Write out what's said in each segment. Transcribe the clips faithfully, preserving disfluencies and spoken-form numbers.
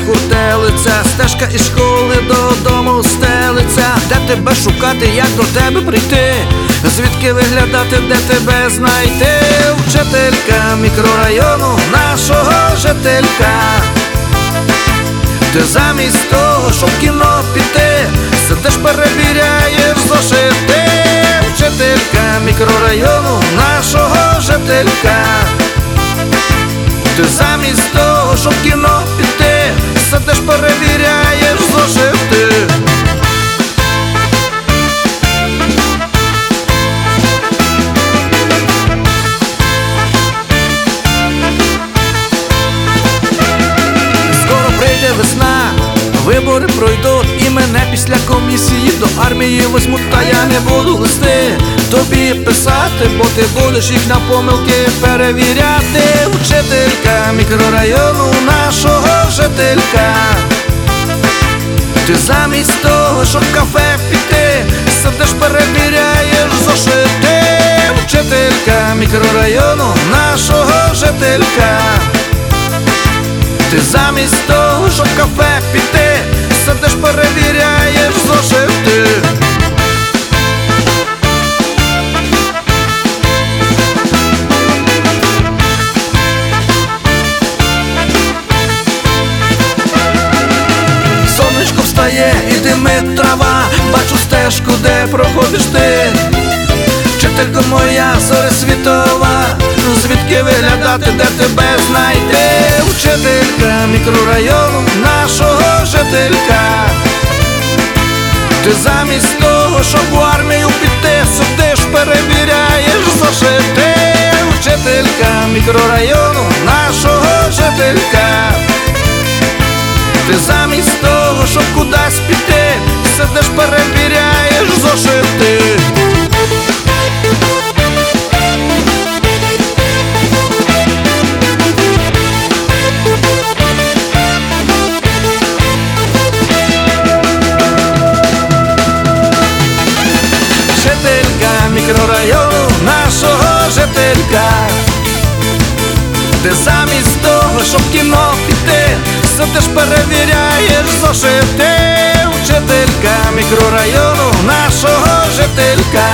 хуртелиця, стежка із школи додому стелиться. Де тебе шукати, як до тебе прийти? Звідки виглядати, де тебе знайти? Вчителька мікрорайону нашого жителька. Ти замість того, щоб в кіно піти, сидиш, перевіряєш зошити. Вчителька мікрорайону нашого жителька. Ти замість того, щоб в кіно піти, сидиш, перевіряєш зошити. Скоро прийде весна, вибори пройдуть, і мене після комісії до армії возьмуть. Та я не буду листи тобі писати, бо ти будеш їх на помилки перевіряти. Вчителька мікрорайону нашого жителька. Ти замість того, щоб в кафе піти, сидиш, перевіряєш зошити. Вчителька мікрорайону нашого жителька. Ти замість того, щоб в кафе піти, сидиш, перевіряєш зошити. Сонечко встає і димить трава, бачу стежку, де проходиш ти. Вчителько моя, зоря світова, звідки виглядати, де тебе знайти? Вчителька мікрорайону нашого жителька. Ти замість того, щоб в армію піти, сидиш, перевіряєш зошити. Вчителька мікрорайону нашого жителька. Ти замість того, щоб кудись піти, сидиш, перевіряєш зошити. Мікрорайону нашого жителька. Ти замість того, щоб в кіно піти, сидиш, перевіряєш зошити. Вчителька мікрорайону нашого жителька.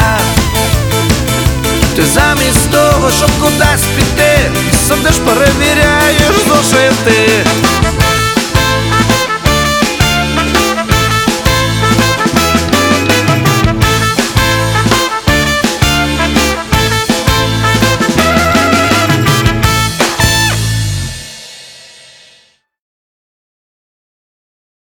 Ти замість того, щоб кудись піти, сидиш, перевіряєш зошити.